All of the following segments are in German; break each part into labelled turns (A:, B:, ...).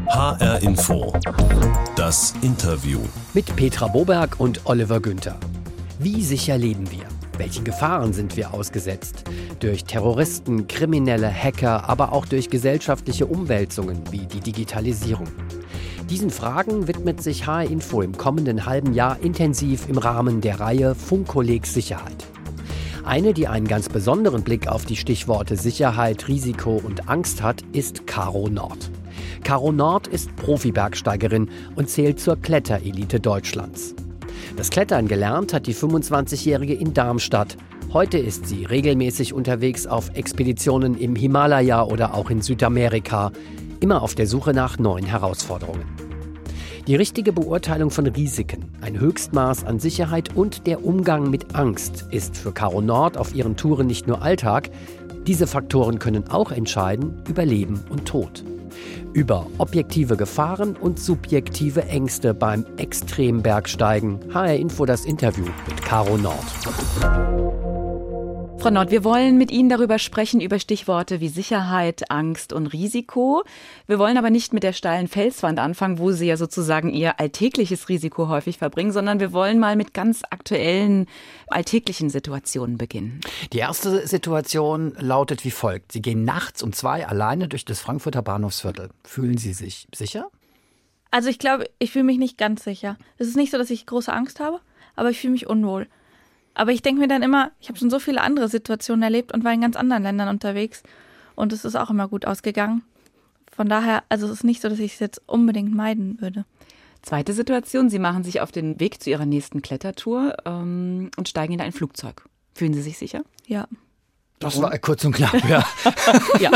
A: HR Info. Das Interview.
B: Mit Petra Boberg und Oliver Günther. Wie sicher leben wir? Welchen Gefahren sind wir ausgesetzt? Durch Terroristen, Kriminelle, Hacker, aber auch durch gesellschaftliche Umwälzungen wie die Digitalisierung. Diesen Fragen widmet sich HR Info im kommenden halben Jahr intensiv im Rahmen der Reihe Funkkolleg Sicherheit. Eine, die einen ganz besonderen Blick auf die Stichworte Sicherheit, Risiko und Angst hat, ist Caro Nord. Caro Nord ist Profi-Bergsteigerin und zählt zur Kletterelite Deutschlands. Das Klettern gelernt hat die 25-Jährige in Darmstadt. Heute ist sie regelmäßig unterwegs auf Expeditionen im Himalaya oder auch in Südamerika, immer auf der Suche nach neuen Herausforderungen. Die richtige Beurteilung von Risiken, ein Höchstmaß an Sicherheit und der Umgang mit Angst ist für Caro Nord auf ihren Touren nicht nur Alltag. Diese Faktoren können auch entscheiden über Leben und Tod. Über objektive Gefahren und subjektive Ängste beim Extrembergsteigen. HR Info das Interview mit Caro Nord.
C: Frau Nord, wir wollen mit Ihnen darüber sprechen, über Stichworte wie Sicherheit, Angst und Risiko. Wir wollen aber nicht mit der steilen Felswand anfangen, wo Sie ja sozusagen Ihr alltägliches Risiko häufig verbringen, sondern wir wollen mal mit ganz aktuellen, alltäglichen Situationen beginnen.
B: Die erste Situation lautet wie folgt. Sie gehen nachts um 2 alleine durch das Frankfurter Bahnhofsviertel. Fühlen Sie sich sicher?
D: Also ich glaube, ich fühle mich nicht ganz sicher. Es ist nicht so, dass ich große Angst habe, aber ich fühle mich unwohl. Aber ich denke mir dann immer, ich habe schon so viele andere Situationen erlebt und war in ganz anderen Ländern unterwegs. Und es ist auch immer gut ausgegangen. Von daher, also es ist nicht so, dass ich es jetzt unbedingt meiden würde.
C: Zweite Situation, Sie machen sich auf den Weg zu Ihrer nächsten Klettertour und steigen in ein Flugzeug. Fühlen Sie sich sicher?
D: Ja.
B: Das war kurz und knapp, ja.
C: Ja.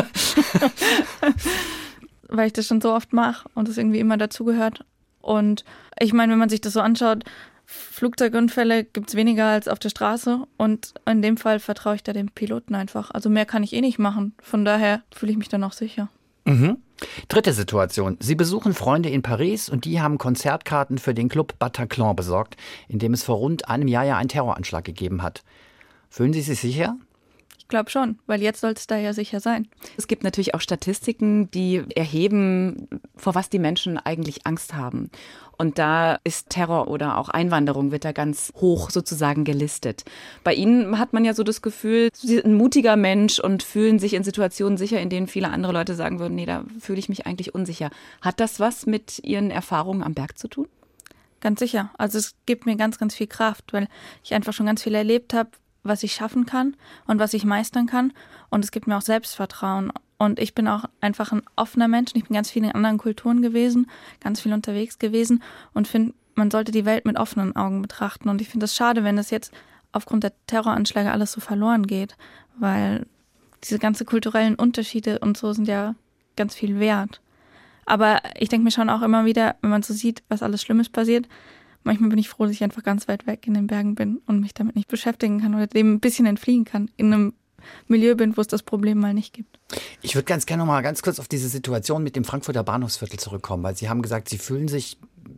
D: Weil ich das schon so oft mache und es irgendwie immer dazugehört. Und ich meine, wenn man sich das so anschaut, Flugzeugunfälle gibt es weniger als auf der Straße und in dem Fall vertraue ich da dem Piloten einfach. Also mehr kann ich eh nicht machen. Von daher fühle ich mich dann auch sicher.
B: Mhm. Dritte Situation. Sie besuchen Freunde in Paris und die haben Konzertkarten für den Club Bataclan besorgt, in dem es vor rund einem Jahr ja einen Terroranschlag gegeben hat. Fühlen Sie sich sicher?
D: Ich glaube schon, weil jetzt soll es da ja sicher sein.
C: Es gibt natürlich auch Statistiken, die erheben, vor was die Menschen eigentlich Angst haben. Und da ist Terror oder auch Einwanderung wird da ganz hoch sozusagen gelistet. Bei Ihnen hat man ja so das Gefühl, Sie sind ein mutiger Mensch und fühlen sich in Situationen sicher, in denen viele andere Leute sagen würden, nee, da fühle ich mich eigentlich unsicher. Hat das was mit Ihren Erfahrungen am Berg zu tun?
D: Ganz sicher. Also es gibt mir ganz, ganz viel Kraft, weil ich einfach schon ganz viel erlebt habe, was ich schaffen kann und was ich meistern kann. Und es gibt mir auch Selbstvertrauen. Und ich bin auch einfach ein offener Mensch. Ich bin ganz viel in anderen Kulturen gewesen, ganz viel unterwegs gewesen und finde, man sollte die Welt mit offenen Augen betrachten. Und ich finde es schade, wenn das jetzt aufgrund der Terroranschläge alles so verloren geht, weil diese ganzen kulturellen Unterschiede und so sind ja ganz viel wert. Aber ich denke mir schon auch immer wieder, wenn man so sieht, was alles Schlimmes passiert, manchmal bin ich froh, dass ich einfach ganz weit weg in den Bergen bin und mich damit nicht beschäftigen kann oder dem ein bisschen entfliehen kann, in einem Milieu bin, wo es das Problem mal nicht gibt.
B: Ich würde ganz gerne noch mal ganz kurz auf diese Situation mit dem Frankfurter Bahnhofsviertel zurückkommen, weil Sie haben gesagt, Sie fühlen sich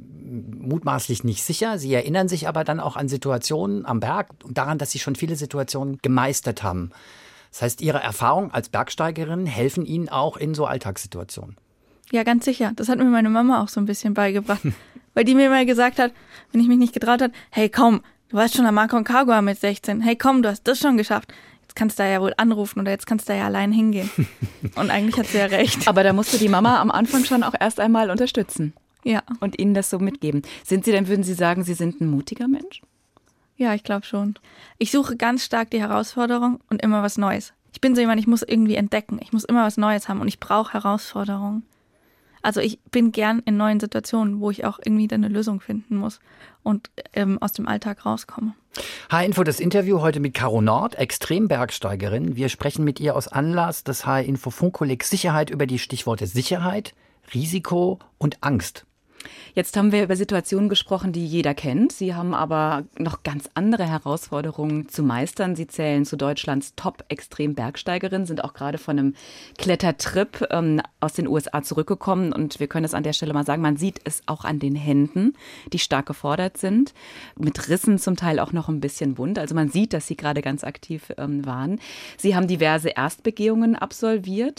B: mutmaßlich nicht sicher. Sie erinnern sich aber dann auch an Situationen am Berg und daran, dass Sie schon viele Situationen gemeistert haben. Das heißt, Ihre Erfahrungen als Bergsteigerin helfen Ihnen auch in so Alltagssituationen.
D: Ja, ganz sicher. Das hat mir meine Mama auch so ein bisschen beigebracht. Weil die mir mal gesagt hat, wenn ich mich nicht getraut habe, hey komm, du warst schon am Aconcagua mit 16. Hey komm, du hast das schon geschafft. Jetzt kannst du da ja wohl anrufen oder jetzt kannst du da ja allein hingehen. Und eigentlich hat sie ja recht.
C: Aber da musste die Mama am Anfang schon auch erst einmal unterstützen.
D: Ja.
C: Und Ihnen das so mitgeben. Sind Sie denn, würden Sie sagen, Sie sind ein mutiger Mensch?
D: Ja, ich glaube schon. Ich suche ganz stark die Herausforderung und immer was Neues. Ich bin so jemand, ich muss irgendwie entdecken. Ich muss immer was Neues haben und ich brauche Herausforderungen. Also ich bin gern in neuen Situationen, wo ich auch irgendwie dann eine Lösung finden muss und aus dem Alltag rauskomme.
B: HR Info, das Interview heute mit Caro Nord, Extrembergsteigerin. Wir sprechen mit ihr aus Anlass des HR Info Funkkolleg Sicherheit über die Stichworte Sicherheit, Risiko und Angst.
C: Jetzt haben wir über Situationen gesprochen, die jeder kennt. Sie haben aber noch ganz andere Herausforderungen zu meistern. Sie zählen zu Deutschlands Top-Extrem-Bergsteigerin, sind auch gerade von einem Klettertrip aus den USA zurückgekommen. Und wir können es an der Stelle mal sagen, man sieht es auch an den Händen, die stark gefordert sind. Mit Rissen zum Teil auch noch ein bisschen wund. Also man sieht, dass Sie gerade ganz aktiv waren. Sie haben diverse Erstbegehungen absolviert.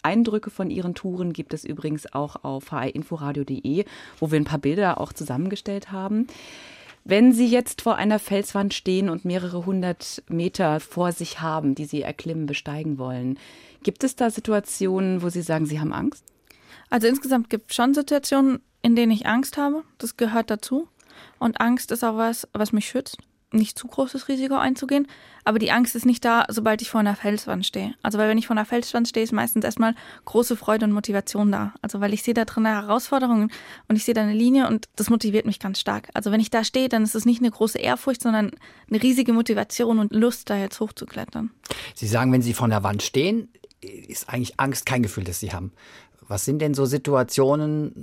C: Eindrücke von Ihren Touren gibt es übrigens auch auf hr-inforadio.de, wo wir ein paar Bilder auch zusammengestellt haben. Wenn Sie jetzt vor einer Felswand stehen und mehrere 100 Meter vor sich haben, die Sie erklimmen, besteigen wollen, gibt es da Situationen, wo Sie sagen, Sie haben Angst?
D: Also insgesamt gibt es schon Situationen, in denen ich Angst habe. Das gehört dazu. Und Angst ist auch was mich schützt, nicht zu großes Risiko einzugehen. Aber die Angst ist nicht da, sobald ich vor einer Felswand stehe. Also weil wenn ich vor einer Felswand stehe, ist meistens erstmal große Freude und Motivation da. Also weil ich sehe da drin eine Herausforderung und ich sehe da eine Linie und das motiviert mich ganz stark. Also wenn ich da stehe, dann ist es nicht eine große Ehrfurcht, sondern eine riesige Motivation und Lust, da jetzt hochzuklettern.
B: Sie sagen, wenn Sie vor einer Wand stehen, ist eigentlich Angst kein Gefühl, das Sie haben. Was sind denn so Situationen,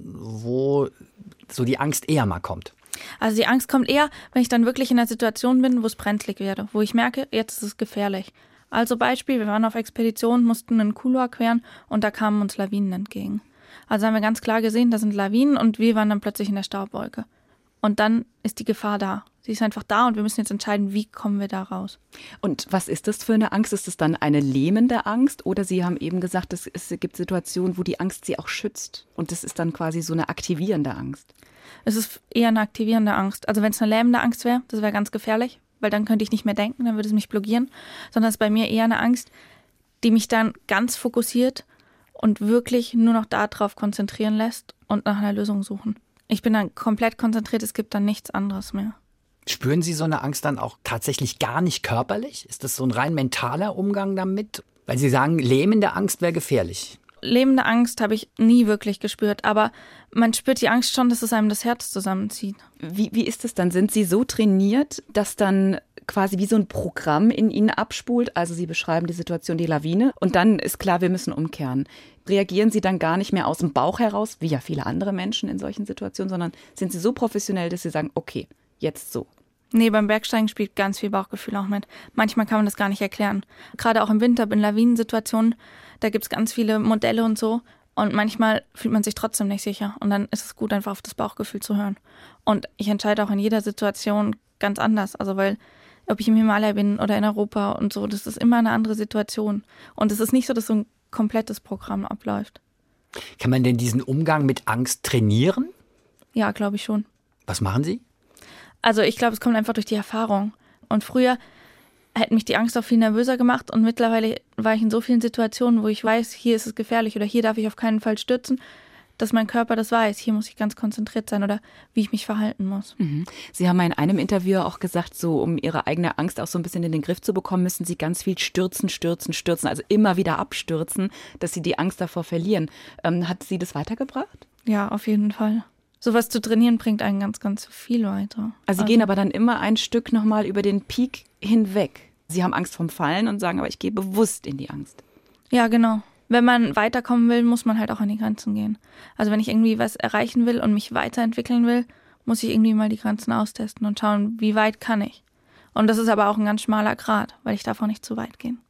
B: wo so die Angst eher mal kommt?
D: Also die Angst kommt eher, wenn ich dann wirklich in einer Situation bin, wo es brenzlig werde, wo ich merke, jetzt ist es gefährlich. Also Beispiel, wir waren auf Expedition, mussten einen Couloir queren und da kamen uns Lawinen entgegen. Also haben wir ganz klar gesehen, da sind Lawinen und wir waren dann plötzlich in der Staubwolke. Und dann ist die Gefahr da. Sie ist einfach da und wir müssen jetzt entscheiden, wie kommen wir da raus.
C: Und was ist das für eine Angst? Ist es dann eine lähmende Angst? Oder Sie haben eben gesagt, es gibt Situationen, wo die Angst Sie auch schützt. Und das ist dann quasi so eine aktivierende Angst.
D: Es ist eher eine aktivierende Angst. Also wenn es eine lähmende Angst wäre, das wäre ganz gefährlich, weil dann könnte ich nicht mehr denken, dann würde es mich blockieren. Sondern es ist bei mir eher eine Angst, die mich dann ganz fokussiert und wirklich nur noch darauf konzentrieren lässt und nach einer Lösung suchen. Ich bin dann komplett konzentriert, es gibt dann nichts anderes mehr.
B: Spüren Sie so eine Angst dann auch tatsächlich gar nicht körperlich? Ist das so ein rein mentaler Umgang damit? Weil Sie sagen, lähmende Angst wäre gefährlich.
D: Lähmende Angst habe ich nie wirklich gespürt, aber man spürt die Angst schon, dass es einem das Herz zusammenzieht.
C: Wie ist es dann? Sind Sie so trainiert, dass dann quasi wie so ein Programm in Ihnen abspult? Also Sie beschreiben die Situation, die Lawine, und dann ist klar, wir müssen umkehren. Reagieren Sie dann gar nicht mehr aus dem Bauch heraus, wie ja viele andere Menschen in solchen Situationen, sondern sind Sie so professionell, dass Sie sagen, okay, jetzt so?
D: Nee, beim Bergsteigen spielt ganz viel Bauchgefühl auch mit. Manchmal kann man das gar nicht erklären. Gerade auch im Winter in Lawinensituationen, da gibt es ganz viele Modelle und so. Und manchmal fühlt man sich trotzdem nicht sicher. Und dann ist es gut, einfach auf das Bauchgefühl zu hören. Und ich entscheide auch in jeder Situation ganz anders. Also weil, ob ich im Himalaya bin oder in Europa und so, das ist immer eine andere Situation. Und es ist nicht so, dass so ein komplettes Programm abläuft.
B: Kann man denn diesen Umgang mit Angst trainieren?
D: Ja, glaube ich schon.
B: Was machen Sie?
D: Also ich glaube, es kommt einfach durch die Erfahrung. Und früher hätte mich die Angst auch viel nervöser gemacht und mittlerweile war ich in so vielen Situationen, wo ich weiß, hier ist es gefährlich oder hier darf ich auf keinen Fall stürzen, dass mein Körper das weiß, hier muss ich ganz konzentriert sein oder wie ich mich verhalten muss.
C: Mhm. Sie haben mal in einem Interview auch gesagt, so um Ihre eigene Angst auch so ein bisschen in den Griff zu bekommen, müssen Sie ganz viel stürzen, also immer wieder abstürzen, dass Sie die Angst davor verlieren. Hat Sie das weitergebracht?
D: Ja, auf jeden Fall. Sowas zu trainieren bringt einen ganz, ganz viel weiter.
C: Also Sie gehen aber dann immer ein Stück nochmal über den Peak hinweg. Sie haben Angst vom Fallen und sagen, aber ich gehe bewusst in die Angst.
D: Ja, genau. Wenn man weiterkommen will, muss man halt auch an die Grenzen gehen. Also wenn ich irgendwie was erreichen will und mich weiterentwickeln will, muss ich irgendwie mal die Grenzen austesten und schauen, wie weit kann ich. Und das ist aber auch ein ganz schmaler Grat, weil ich darf auch nicht zu weit gehen.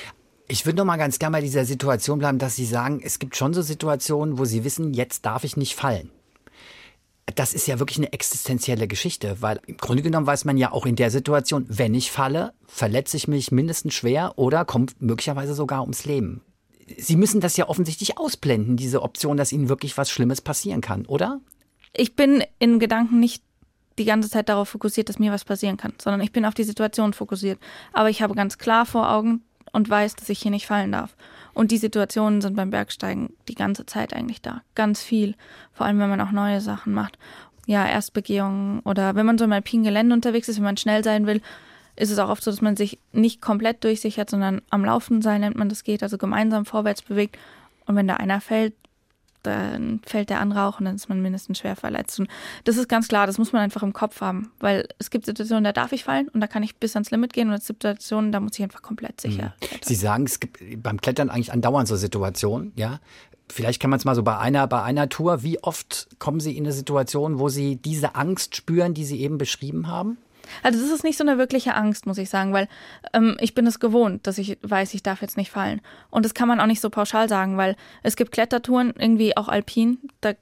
B: Ich würde noch mal ganz gerne bei dieser Situation bleiben, dass Sie sagen, es gibt schon so Situationen, wo Sie wissen, jetzt darf ich nicht fallen. Das ist ja wirklich eine existenzielle Geschichte, weil im Grunde genommen weiß man ja auch in der Situation, wenn ich falle, verletze ich mich mindestens schwer oder kommt möglicherweise sogar ums Leben. Sie müssen das ja offensichtlich ausblenden, diese Option, dass Ihnen wirklich was Schlimmes passieren kann, oder?
D: Ich bin in Gedanken nicht die ganze Zeit darauf fokussiert, dass mir was passieren kann, sondern ich bin auf die Situation fokussiert. Aber ich habe ganz klar vor Augen und weiß, dass ich hier nicht fallen darf. Und die Situationen sind beim Bergsteigen die ganze Zeit eigentlich da. Ganz viel. Vor allem, wenn man auch neue Sachen macht. Ja, Erstbegehungen oder wenn man so im alpinen Gelände unterwegs ist, wenn man schnell sein will, ist es auch oft so, dass man sich nicht komplett durchsichert, sondern am Laufen sein, nennt man das geht, also gemeinsam vorwärts bewegt. Und wenn da einer fällt, dann fällt der andere auch und dann ist man mindestens schwer verletzt. Und das ist ganz klar, das muss man einfach im Kopf haben, weil es gibt Situationen, da darf ich fallen und da kann ich bis ans Limit gehen und es gibt Situationen, da muss ich einfach komplett sicher klettern.
B: Sie sagen, es gibt beim Klettern eigentlich andauernd so Situationen, ja? Vielleicht kann man es mal so bei einer Tour, wie oft kommen Sie in eine Situation, wo Sie diese Angst spüren, die Sie eben beschrieben haben?
D: Also das ist nicht so eine wirkliche Angst, muss ich sagen, weil ich bin es gewohnt, dass ich weiß, ich darf jetzt nicht fallen. Und das kann man auch nicht so pauschal sagen, weil es gibt Klettertouren, irgendwie auch alpin, da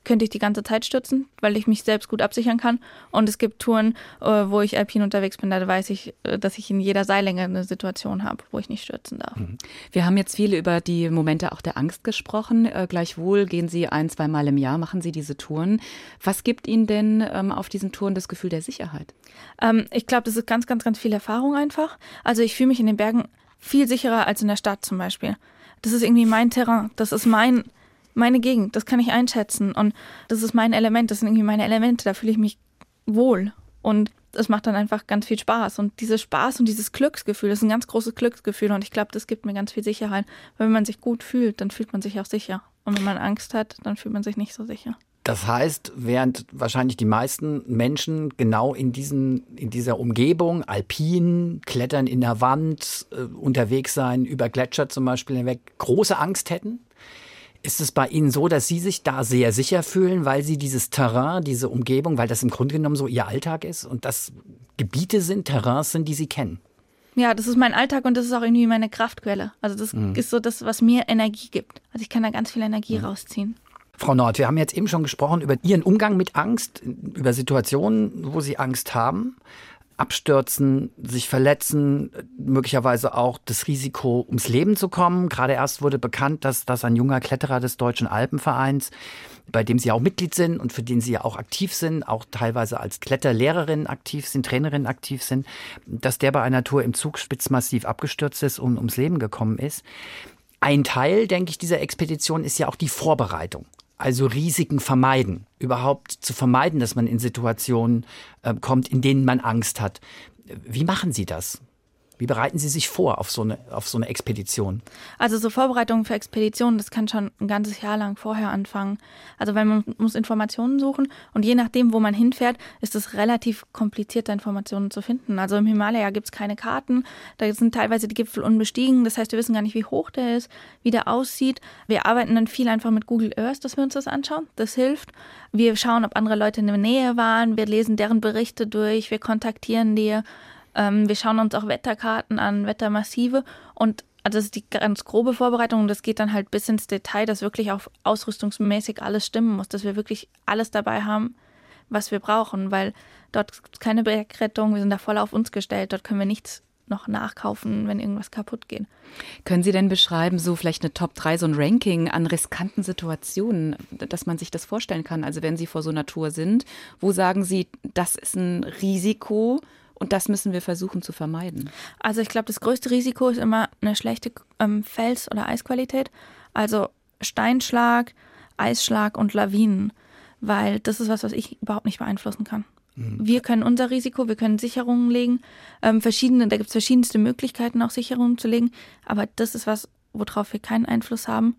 D: könnte ich die ganze Zeit stürzen, weil ich mich selbst gut absichern kann. Und es gibt Touren, wo ich alpin unterwegs bin, da weiß ich, dass ich in jeder Seillänge eine Situation habe, wo ich nicht stürzen darf.
C: Wir haben jetzt viel über die Momente auch der Angst gesprochen. Gleichwohl gehen Sie 1-2 Mal im Jahr, machen Sie diese Touren. Was gibt Ihnen denn auf diesen Touren das Gefühl der Sicherheit?
D: Ich glaube, das ist ganz, ganz, ganz viel Erfahrung einfach. Also ich fühle mich in den Bergen viel sicherer als in der Stadt zum Beispiel. Das ist irgendwie mein Terrain, das ist meine Gegend, das kann ich einschätzen und das ist mein Element, das sind irgendwie meine Elemente, da fühle ich mich wohl und es macht dann einfach ganz viel Spaß und dieses Spaß und dieses Glücksgefühl, das ist ein ganz großes Glücksgefühl und ich glaube, das gibt mir ganz viel Sicherheit, weil wenn man sich gut fühlt, dann fühlt man sich auch sicher und wenn man Angst hat, dann fühlt man sich nicht so sicher.
B: Das heißt, während wahrscheinlich die meisten Menschen genau in dieser Umgebung, alpin, klettern in der Wand, unterwegs sein, über Gletscher zum Beispiel hinweg, große Angst hätten, ist es bei Ihnen so, dass Sie sich da sehr sicher fühlen, weil Sie dieses Terrain, diese Umgebung, weil das im Grunde genommen so Ihr Alltag ist und das Gebiete sind, Terrains sind, die Sie kennen?
D: Ja, das ist mein Alltag und das ist auch irgendwie meine Kraftquelle. Also das ist so das, was mir Energie gibt. Also ich kann da ganz viel Energie rausziehen.
B: Frau Nord, wir haben jetzt eben schon gesprochen über Ihren Umgang mit Angst, über Situationen, wo Sie Angst haben. Abstürzen, sich verletzen, möglicherweise auch das Risiko, ums Leben zu kommen. Gerade erst wurde bekannt, dass ein junger Kletterer des Deutschen Alpenvereins, bei dem Sie auch Mitglied sind und für den Sie ja auch aktiv sind, auch teilweise als Kletterlehrerin aktiv sind, Trainerin aktiv sind, dass der bei einer Tour im Zugspitzmassiv abgestürzt ist und ums Leben gekommen ist. Ein Teil, denke ich, dieser Expedition ist ja auch die Vorbereitung. Also Risiken vermeiden, überhaupt zu vermeiden, dass man in Situationen kommt, in denen man Angst hat. Wie machen Sie das? Wie bereiten Sie sich vor auf so eine Expedition? Also
D: so Vorbereitungen für Expeditionen, das kann schon ein ganzes Jahr lang vorher anfangen. Also weil man muss Informationen suchen und je nachdem, wo man hinfährt, ist es relativ kompliziert, da Informationen zu finden. Also im Himalaya gibt es keine Karten, da sind teilweise die Gipfel unbestiegen. Das heißt, wir wissen gar nicht, wie hoch der ist, wie der aussieht. Wir arbeiten dann viel einfach mit Google Earth, dass wir uns das anschauen. Das hilft. Wir schauen, ob andere Leute in der Nähe waren. Wir lesen deren Berichte durch. Wir kontaktieren die. Wir schauen uns auch Wetterkarten an, Wettermassive und also das ist die ganz grobe Vorbereitung und das geht dann halt bis ins Detail, dass wirklich auch ausrüstungsmäßig alles stimmen muss, dass wir wirklich alles dabei haben, was wir brauchen, weil dort gibt es keine Bergrettung, wir sind da voll auf uns gestellt, dort können wir nichts noch nachkaufen, wenn irgendwas kaputt geht.
C: Können Sie denn beschreiben, so vielleicht eine Top 3, so ein Ranking an riskanten Situationen, dass man sich das vorstellen kann? Also wenn Sie vor so einer Tour sind, wo sagen Sie, das ist ein Risiko, und das müssen wir versuchen zu vermeiden?
D: Also ich glaube, das größte Risiko ist immer eine schlechte Fels- oder Eisqualität. Also Steinschlag, Eisschlag und Lawinen. Weil das ist was ich überhaupt nicht beeinflussen kann. Wir können unser Risiko, wir können Sicherungen legen. Da gibt es verschiedenste Möglichkeiten, auch Sicherungen zu legen. Aber das ist was, worauf wir keinen Einfluss haben.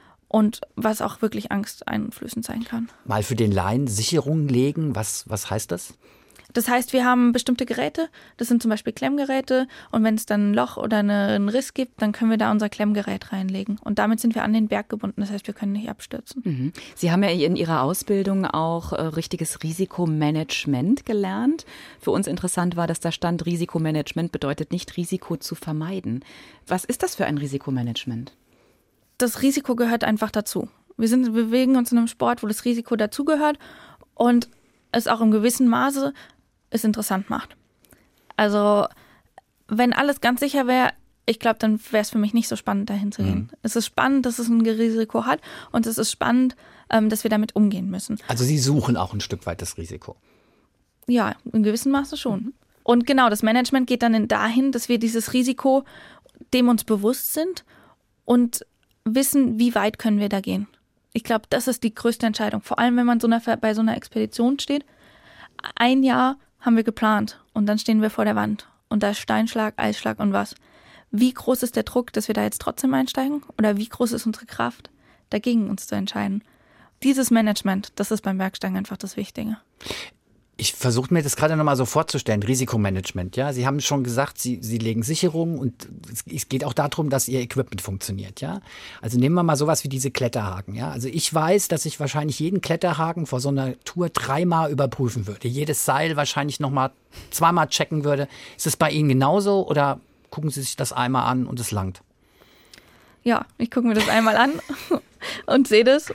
D: Und was auch wirklich angsteinflößend sein kann.
B: Mal für den Laien Sicherungen legen, was heißt das?
D: Das heißt, wir haben bestimmte Geräte, das sind zum Beispiel Klemmgeräte und wenn es dann ein Loch oder einen Riss gibt, dann können wir da unser Klemmgerät reinlegen und damit sind wir an den Berg gebunden, das heißt, wir können nicht abstürzen.
C: Sie haben ja in Ihrer Ausbildung auch richtiges Risikomanagement gelernt. Für uns interessant war, dass da stand, Risikomanagement bedeutet nicht Risiko zu vermeiden. Was ist das für ein Risikomanagement?
D: Das Risiko gehört einfach dazu. Wir bewegen uns in einem Sport, wo das Risiko dazugehört und es auch im gewissen Maße es interessant macht. Also wenn alles ganz sicher wäre, ich glaube, dann wäre es für mich nicht so spannend, dahin zu gehen. Es ist spannend, dass es ein Risiko hat und es ist spannend, dass wir damit umgehen müssen.
B: Also Sie suchen auch ein Stück weit das Risiko?
D: Ja, in gewissem Maße schon. Und genau, das Management geht dann dahin, dass wir dieses Risiko, dem uns bewusst sind und wissen, wie weit können wir da gehen. Ich glaube, das ist die größte Entscheidung. Vor allem, wenn man bei so einer Expedition steht. Ein Jahr haben wir geplant und dann stehen wir vor der Wand. Und da ist Steinschlag, Eisschlag und was. Wie groß ist der Druck, dass wir da jetzt trotzdem einsteigen? Oder wie groß ist unsere Kraft, dagegen uns zu entscheiden? Dieses Management, das ist beim Bergsteigen einfach das Wichtige.
B: Ich versuche mir das gerade nochmal so vorzustellen, Risikomanagement. Ja, Sie haben schon gesagt, Sie legen Sicherungen und es geht auch darum, dass Ihr Equipment funktioniert. Ja, also nehmen wir mal sowas wie diese Kletterhaken. Ja, also ich weiß, dass ich wahrscheinlich jeden Kletterhaken vor so einer Tour 3-mal überprüfen würde. Jedes Seil wahrscheinlich nochmal 2-mal checken würde. Ist es bei Ihnen genauso oder gucken Sie sich das einmal an und es langt?
D: Ja, ich gucke mir das einmal an und sehe das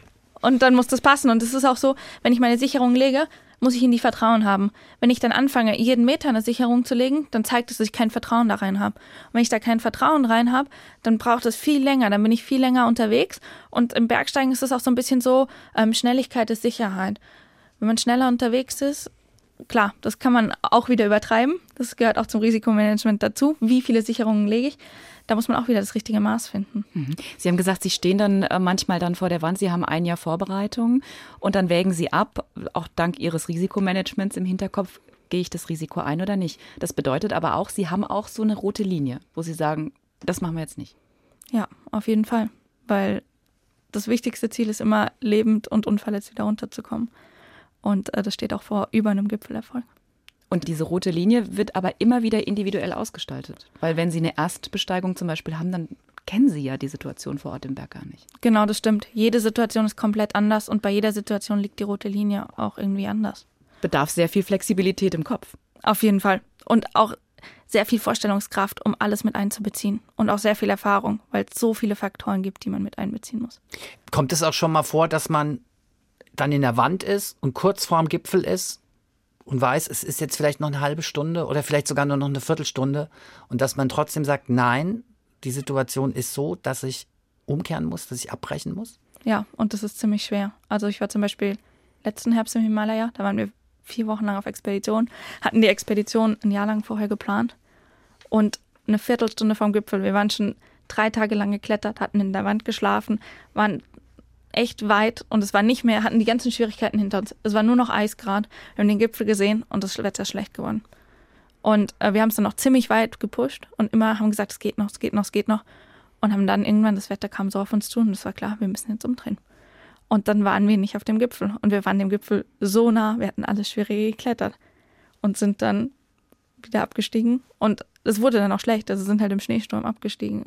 D: und dann muss das passen. Und es ist auch so, wenn ich meine Sicherung lege, muss ich in die Vertrauen haben. Wenn ich dann anfange, jeden Meter eine Sicherung zu legen, dann zeigt es, dass ich kein Vertrauen da rein habe. Und wenn ich da kein Vertrauen rein habe, dann braucht es viel länger, dann bin ich viel länger unterwegs. Und im Bergsteigen ist es auch so ein bisschen so, Schnelligkeit ist Sicherheit. Wenn man schneller unterwegs ist, klar, das kann man auch wieder übertreiben. Das gehört auch zum Risikomanagement dazu. Wie viele Sicherungen lege ich? Da muss man auch wieder das richtige Maß finden.
C: Sie haben gesagt, Sie stehen dann manchmal dann vor der Wand. Sie haben ein Jahr Vorbereitung und dann wägen Sie ab, auch dank Ihres Risikomanagements im Hinterkopf, gehe ich das Risiko ein oder nicht. Das bedeutet aber auch, Sie haben auch so eine rote Linie, wo Sie sagen, das machen wir jetzt nicht.
D: Ja, auf jeden Fall. Weil das wichtigste Ziel ist immer, lebend und unverletzt wieder runterzukommen. Und das steht auch über einem Gipfelerfolg.
C: Und diese rote Linie wird aber immer wieder individuell ausgestaltet. Weil wenn Sie eine Erstbesteigung zum Beispiel haben, dann kennen Sie ja die Situation vor Ort im Berg gar nicht.
D: Genau, das stimmt. Jede Situation ist komplett anders und bei jeder Situation liegt die rote Linie auch irgendwie anders.
C: Bedarf sehr viel Flexibilität im Kopf.
D: Auf jeden Fall. Und auch sehr viel Vorstellungskraft, um alles mit einzubeziehen. Und auch sehr viel Erfahrung, weil es so viele Faktoren gibt, die man mit einbeziehen muss.
B: Kommt es auch schon mal vor, dass man dann in der Wand ist und kurz vorm Gipfel ist und weiß, es ist jetzt vielleicht noch eine halbe Stunde oder vielleicht sogar nur noch eine Viertelstunde und dass man trotzdem sagt, nein, die Situation ist so, dass ich umkehren muss, dass ich abbrechen muss?
D: Ja, und das ist ziemlich schwer. Also ich war zum Beispiel letzten Herbst im Himalaya, da waren wir 4 Wochen lang auf Expedition, hatten die Expedition ein Jahr lang vorher geplant und eine Viertelstunde vom Gipfel. Wir waren schon 3 Tage lang geklettert, hatten in der Wand geschlafen, waren echt weit und es war nicht mehr, hatten die ganzen Schwierigkeiten hinter uns. Es war nur noch Eisgrad. Wir haben den Gipfel gesehen und das Wetter ist schlecht geworden. Und wir haben es dann noch ziemlich weit gepusht und immer haben gesagt, es geht noch, es geht noch, es geht noch. Und haben dann irgendwann, das Wetter kam so auf uns zu und es war klar, wir müssen jetzt umdrehen. Und dann waren wir nicht auf dem Gipfel. Und wir waren dem Gipfel so nah, wir hatten alles Schwierige geklettert und sind dann wieder abgestiegen. Und es wurde dann auch schlecht, also sind halt im Schneesturm abgestiegen.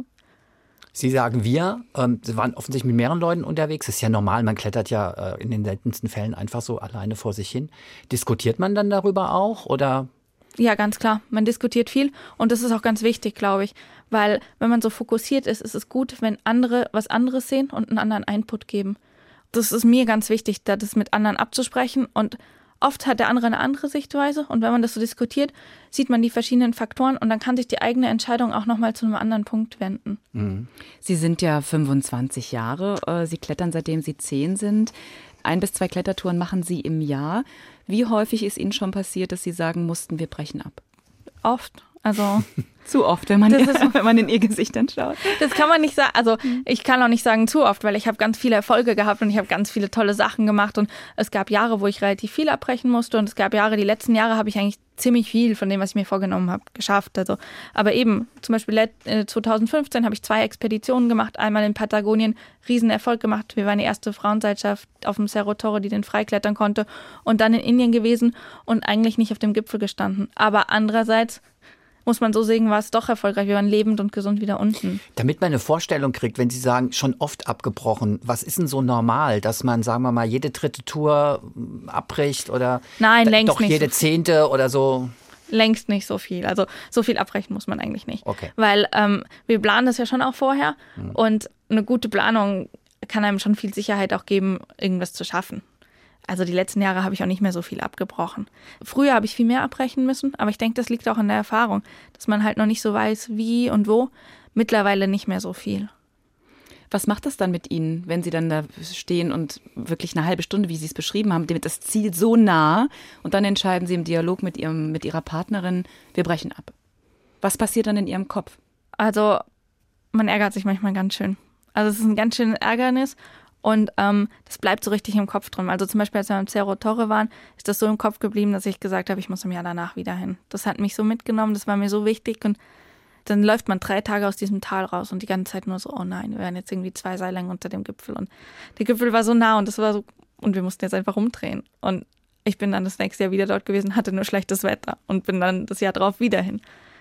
B: Sie sagen wir, Sie waren offensichtlich mit mehreren Leuten unterwegs. Das ist ja normal, man klettert ja in den seltensten Fällen einfach so alleine vor sich hin. Diskutiert man dann darüber auch oder?
D: Ja, ganz klar. Man diskutiert viel und das ist auch ganz wichtig, glaube ich. Weil wenn man so fokussiert ist, ist es gut, wenn andere was anderes sehen und einen anderen Input geben. Das ist mir ganz wichtig, da das mit anderen abzusprechen und oft hat der andere eine andere Sichtweise und wenn man das so diskutiert, sieht man die verschiedenen Faktoren und dann kann sich die eigene Entscheidung auch nochmal zu einem anderen Punkt wenden.
C: Mhm. Sie sind ja 25 Jahre, Sie klettern seitdem Sie 10 sind. 1 bis 2 Klettertouren machen Sie im Jahr. Wie häufig ist Ihnen schon passiert, dass Sie sagen mussten, wir brechen ab?
D: Oft. Also
C: zu oft, wenn man in Ihr Gesicht dann schaut.
D: Das kann man nicht sagen. Also ich kann auch nicht sagen zu oft, weil ich habe ganz viele Erfolge gehabt und ich habe ganz viele tolle Sachen gemacht und es gab Jahre, wo ich relativ viel abbrechen musste und es gab Jahre, die letzten Jahre habe ich eigentlich ziemlich viel von dem, was ich mir vorgenommen habe, geschafft. Also, aber eben, zum Beispiel 2015 habe ich 2 Expeditionen gemacht, einmal in Patagonien, Riesenerfolg gemacht. Wir waren die erste Frauenseilschaft auf dem Cerro Torre, die den freiklettern konnte und dann in Indien gewesen und eigentlich nicht auf dem Gipfel gestanden. Aber andererseits muss man so sehen, war es doch erfolgreich. Wir waren lebend und gesund wieder unten.
B: Damit man eine Vorstellung kriegt, wenn Sie sagen, schon oft abgebrochen, was ist denn so normal, dass man, sagen wir mal, jede 3. Tour abbricht oder
D: Nein, längst
B: doch
D: nicht
B: jede 10. oder so?
D: Längst nicht so viel. Also so viel abbrechen muss man eigentlich nicht.
B: Okay.
D: Weil wir planen das ja schon auch vorher und eine gute Planung kann einem schon viel Sicherheit auch geben, irgendwas zu schaffen. Also die letzten Jahre habe ich auch nicht mehr so viel abgebrochen. Früher habe ich viel mehr abbrechen müssen, aber ich denke, das liegt auch an der Erfahrung, dass man halt noch nicht so weiß, wie und wo. Mittlerweile nicht mehr so viel.
C: Was macht das dann mit Ihnen, wenn Sie dann da stehen und wirklich eine halbe Stunde, wie Sie es beschrieben haben, das Ziel so nah und dann entscheiden Sie im Dialog mit Ihrer Partnerin, wir brechen ab. Was passiert dann in Ihrem Kopf?
D: Also man ärgert sich manchmal ganz schön. Also es ist ein ganz schönes Ärgernis. Und das bleibt so richtig im Kopf drin. Also zum Beispiel, als wir am Cerro Torre waren, ist das so im Kopf geblieben, dass ich gesagt habe, ich muss im Jahr danach wieder hin. Das hat mich so mitgenommen, das war mir so wichtig. Und dann läuft man 3 Tage aus diesem Tal raus und die ganze Zeit nur so, oh nein, wir wären jetzt irgendwie 2 Seillängen unter dem Gipfel. Und der Gipfel war so nah und das war so, und wir mussten jetzt einfach umdrehen. Und ich bin dann das nächste Jahr wieder dort gewesen, hatte nur schlechtes Wetter und bin dann das Jahr drauf wieder hin.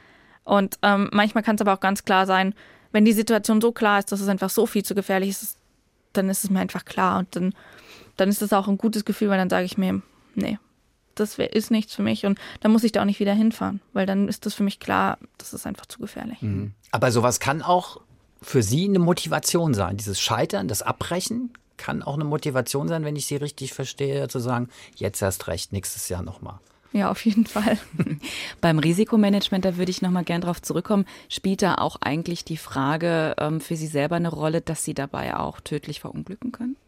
D: Und manchmal kann es aber auch ganz klar sein, wenn die Situation so klar ist, dass es einfach so viel zu gefährlich ist, dann ist es mir einfach klar und dann ist es auch ein gutes Gefühl, weil dann sage ich mir, nee, das ist nichts für mich und dann muss ich da auch nicht wieder hinfahren, weil dann ist das für mich klar, das ist einfach zu gefährlich.
B: Mhm. Aber sowas kann auch für Sie eine Motivation sein, dieses Scheitern, das Abbrechen,
E: kann auch eine Motivation sein, wenn ich Sie richtig verstehe, zu sagen, jetzt erst recht, nächstes Jahr nochmal.
D: Ja, auf jeden Fall.
C: Beim Risikomanagement, da würde ich nochmal gern drauf zurückkommen, spielt da auch eigentlich die Frage für Sie selber eine Rolle, dass Sie dabei auch tödlich verunglücken können?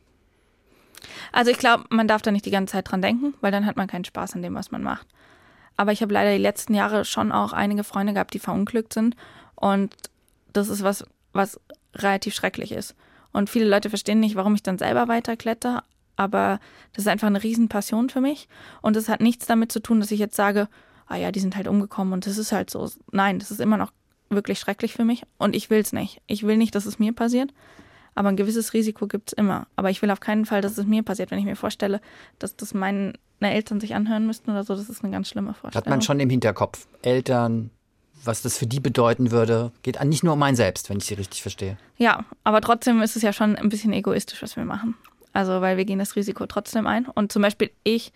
D: Also ich glaube, man darf da nicht die ganze Zeit dran denken, weil dann hat man keinen Spaß an dem, was man macht. Aber ich habe leider die letzten Jahre schon auch einige Freunde gehabt, die verunglückt sind. Und das ist was relativ schrecklich ist. Und viele Leute verstehen nicht, warum ich dann selber weiterkletter. Aber das ist einfach eine Riesenpassion für mich. Und das hat nichts damit zu tun, dass ich jetzt sage, ah ja, die sind halt umgekommen und das ist halt so. Nein, das ist immer noch wirklich schrecklich für mich. Und ich will es nicht. Ich will nicht, dass es mir passiert. Aber ein gewisses Risiko gibt es immer. Aber ich will auf keinen Fall, dass es mir passiert. Wenn ich mir vorstelle, dass das meine Eltern sich anhören müssten oder so, das ist eine ganz schlimme Vorstellung.
E: Hat man schon im Hinterkopf, Eltern, was das für die bedeuten würde, geht nicht nur um einen selbst, wenn ich Sie richtig verstehe.
D: Ja, aber trotzdem ist es ja schon ein bisschen egoistisch, was wir machen. Also, weil wir gehen das Risiko trotzdem ein. Und zum Beispiel ich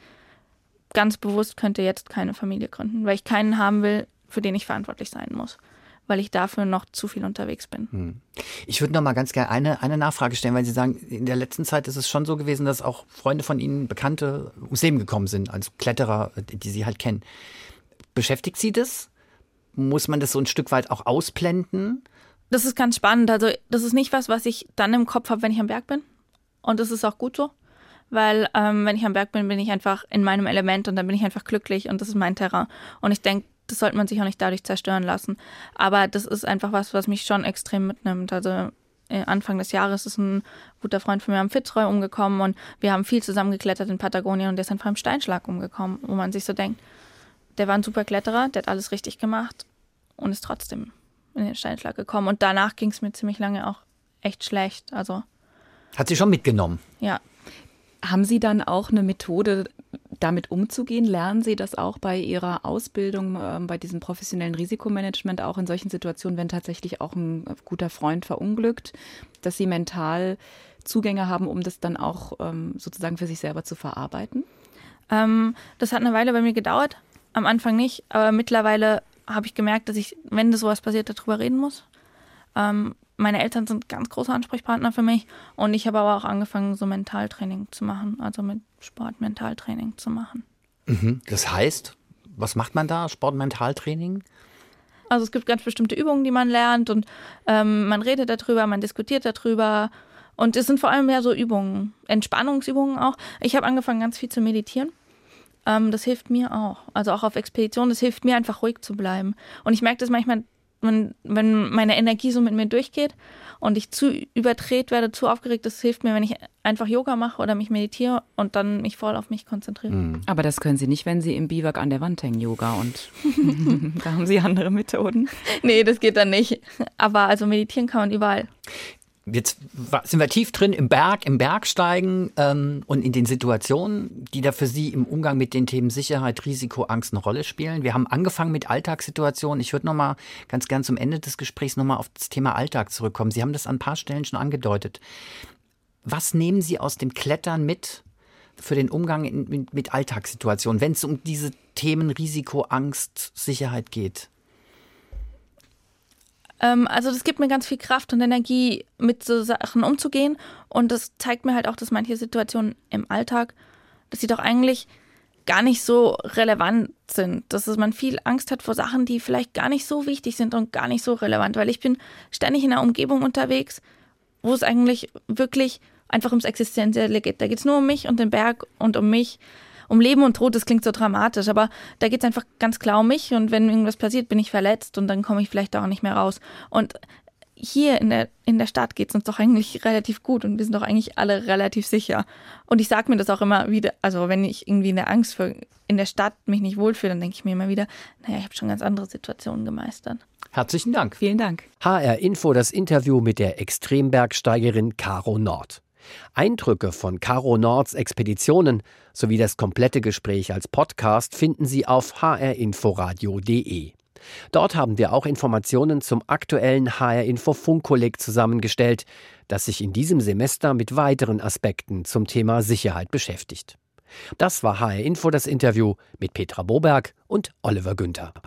D: ganz bewusst könnte jetzt keine Familie gründen, weil ich keinen haben will, für den ich verantwortlich sein muss. Weil ich dafür noch zu viel unterwegs bin.
E: Ich würde noch mal ganz gerne eine Nachfrage stellen, weil Sie sagen, in der letzten Zeit ist es schon so gewesen, dass auch Freunde von Ihnen, Bekannte, ums Leben gekommen sind, als Kletterer, die Sie halt kennen. Beschäftigt Sie das? Muss man das so ein Stück weit auch ausblenden?
D: Das ist ganz spannend. Also das ist nicht was ich dann im Kopf habe, wenn ich am Berg bin. Und das ist auch gut so. Weil wenn ich am Berg bin, bin ich einfach in meinem Element und dann bin ich einfach glücklich und das ist mein Terrain. Und ich denke, das sollte man sich auch nicht dadurch zerstören lassen. Aber das ist einfach was mich schon extrem mitnimmt. Also Anfang des Jahres ist ein guter Freund von mir am Fitzroy umgekommen und wir haben viel zusammen geklettert in Patagonien und der ist einfach im Steinschlag umgekommen, wo man sich so denkt, der war ein super Kletterer, der hat alles richtig gemacht und ist trotzdem in den Steinschlag gekommen. Und danach ging es mir ziemlich lange auch echt schlecht. Also
E: hat Sie schon mitgenommen?
D: Ja.
C: Haben Sie dann auch eine Methode, damit umzugehen? Lernen Sie das auch bei Ihrer Ausbildung, bei diesem professionellen Risikomanagement, auch in solchen Situationen, wenn tatsächlich auch ein guter Freund verunglückt, dass Sie mental Zugänge haben, um das dann auch sozusagen für sich selber zu verarbeiten?
D: Das hat eine Weile bei mir gedauert, am Anfang nicht, aber mittlerweile habe ich gemerkt, dass ich, wenn das sowas passiert, darüber reden muss. Meine Eltern sind ganz große Ansprechpartner für mich und ich habe aber auch angefangen, so Mentaltraining zu machen, also mit Sport Mentaltraining zu machen.
E: Das heißt, was macht man da, Sport-Mentaltraining?
D: Also es gibt ganz bestimmte Übungen, die man lernt und man redet darüber, man diskutiert darüber und es sind vor allem mehr so Übungen, Entspannungsübungen auch. Ich habe angefangen, ganz viel zu meditieren. Das hilft mir auch, also auch auf Expeditionen, das hilft mir einfach ruhig zu bleiben. Und ich merke das manchmal, wenn meine Energie so mit mir durchgeht und ich zu überdreht werde, zu aufgeregt, das hilft mir, wenn ich einfach Yoga mache oder mich meditiere und dann mich voll auf mich konzentriere.
C: Aber das können Sie nicht, wenn Sie im Biwak an der Wand hängen, Yoga, und da haben Sie andere Methoden.
D: Nee, das geht dann nicht. Aber also meditieren kann man überall.
E: Jetzt sind wir tief drin im Bergsteigen und in den Situationen, die da für Sie im Umgang mit den Themen Sicherheit, Risiko, Angst eine Rolle spielen. Wir haben angefangen mit Alltagssituationen. Ich würde noch mal ganz gern zum Ende des Gesprächs noch mal auf das Thema Alltag zurückkommen. Sie haben das an ein paar Stellen schon angedeutet. Was nehmen Sie aus dem Klettern mit für den Umgang mit Alltagssituationen, wenn es um diese Themen Risiko, Angst, Sicherheit geht?
D: Also das gibt mir ganz viel Kraft und Energie, mit so Sachen umzugehen. Und das zeigt mir halt auch, dass manche Situationen im Alltag, dass sie doch eigentlich gar nicht so relevant sind. Dass man viel Angst hat vor Sachen, die vielleicht gar nicht so wichtig sind und gar nicht so relevant. Weil ich bin ständig in einer Umgebung unterwegs, wo es eigentlich wirklich einfach ums Existenzielle geht. Da geht es nur um mich und den Berg und um mich. Um Leben und Tod, das klingt so dramatisch, aber da geht es einfach ganz klar um mich und wenn irgendwas passiert, bin ich verletzt und dann komme ich vielleicht auch nicht mehr raus. Und hier in der Stadt geht es uns doch eigentlich relativ gut und wir sind doch eigentlich alle relativ sicher. Und ich sage mir das auch immer wieder, also wenn ich irgendwie in der Angst in der Stadt mich nicht wohlfühle, dann denke ich mir immer wieder, naja, ich habe schon ganz andere Situationen gemeistert.
E: Herzlichen Dank.
C: Vielen Dank.
B: HR Info, das Interview mit der Extrembergsteigerin Caro Nord. Eindrücke von Caro Nords Expeditionen sowie das komplette Gespräch als Podcast finden Sie auf hrinforadio.de. Dort haben wir auch Informationen zum aktuellen HR-Info-Funkkolleg zusammengestellt, das sich in diesem Semester mit weiteren Aspekten zum Thema Sicherheit beschäftigt. Das war HR Info, das Interview mit Petra Boberg und Oliver Günther.